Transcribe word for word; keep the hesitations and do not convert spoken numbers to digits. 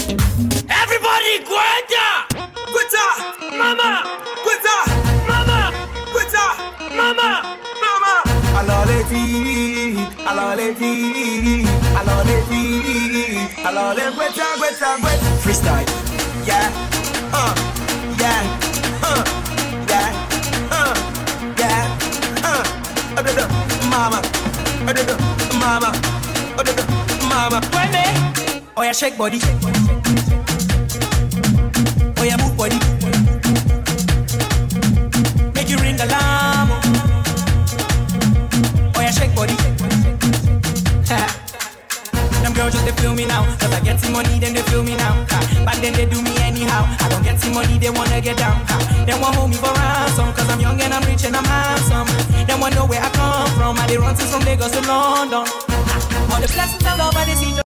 Everybody, Gwenda! Gwenda! Mama! Gwenda! Mama! Gwenda! Mama! Mama! Alors les filles, alors les filles, alors les filles, alors les Gwenda, Gwenda, Gwenda. Freestyle, yeah, uh, yeah, uh, yeah, uh, yeah, uh. Oh, da, da, mama, oh, da, da, mama, oh, da, da, mama. Gwenda! Oh yeah, shake body. Oh yeah, move body. Make you ring alarm. Oh yeah, shake body. Them girls just they feel me now. Cause I get some money, then they feel me now. Back then they do me anyhow. I don't get some money, they wanna get down. They want hold me for ransom. Cause I'm young and I'm rich and I'm handsome. They want know where I come from. I they run since from Lagos to London. All the blessings I love, I they see.